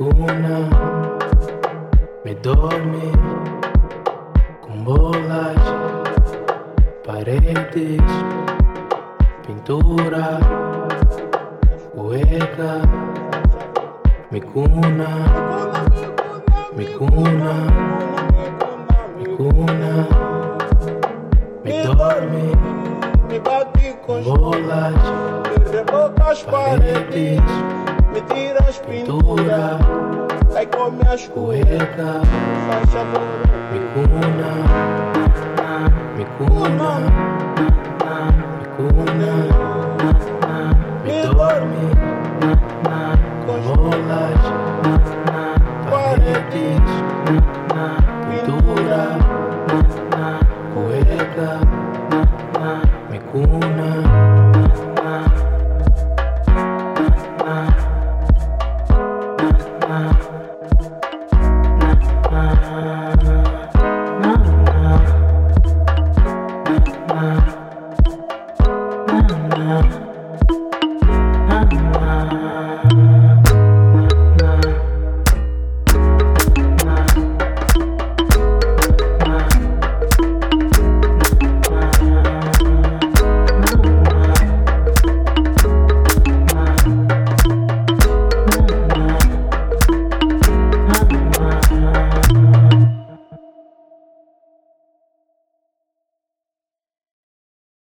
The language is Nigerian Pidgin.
cuna, me dorme com bolas, paredes, pintura, cueca, me cuna, me cuna, me cuna, me dorme com bolas, paredes, me tira as pintura, aí come as cueca, faz amor, me cuna, me cuna, me cuna, me dorme